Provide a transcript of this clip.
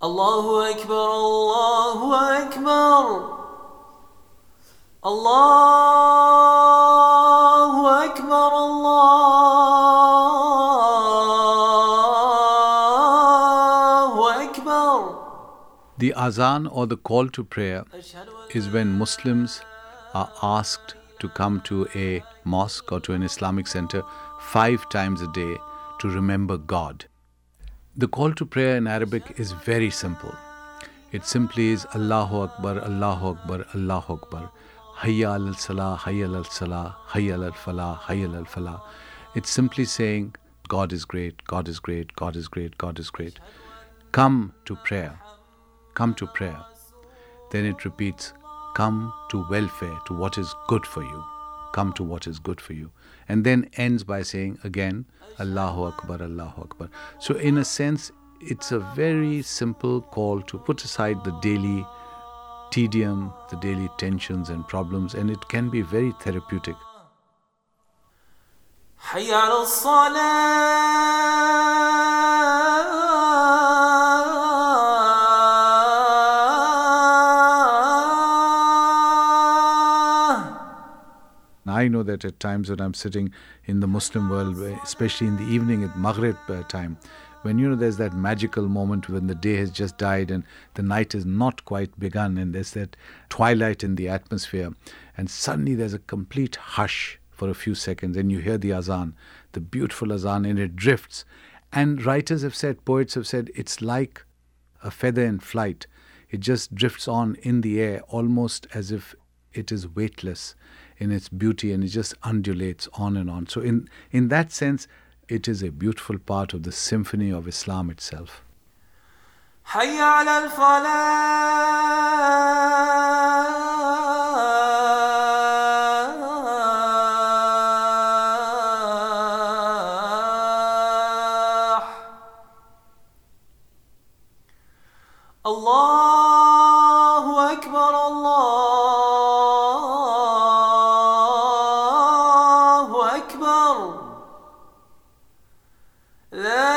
الله أكبر الله أكبر الله أكبر الله أكبر. The azan or the call to prayer is when Muslims are asked to come to a mosque or to an Islamic center 5 times a day to remember God. The call to prayer in Arabic is very simple. It simply is Allahu Akbar, Allahu Akbar, Allahu Akbar. Hayya al salah, hayya al salah, hayya al falah, hayya al falah. It's simply saying, God is great, God is great, God is great, God is great. Come to prayer. Come to prayer. Then it repeats, come to welfare, to what is good for you. Come to what is good for you. And then ends by saying again, Allahu Akbar, Allahu Akbar. So in a sense, it's a very simple call to put aside the daily tedium, the daily tensions and problems, and it can be very therapeutic. حي على الصلاة. I know that at times when I'm sitting in the Muslim world, especially in the evening at Maghrib time, when there's that magical moment when the day has just died and the night has not quite begun, and there's that twilight in the atmosphere, and suddenly there's a complete hush for a few seconds, and you hear the azan, the beautiful azan, and it drifts. And writers have said, poets have said, it's like a feather in flight. It just drifts on in the air, almost as if it is weightless in its beauty, and it just undulates on and on. So in that sense, it is a beautiful part of the symphony of Islam itself. حي على الفلاح. الله أكبر الله أكبر. لا